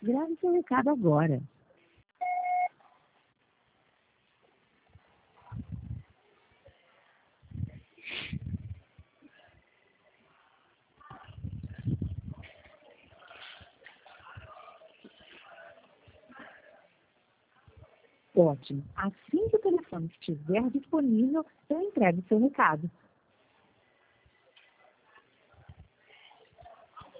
Grave seu recado agora. Ótimo. Assim que o telefone estiver disponível, eu entrego seu recado.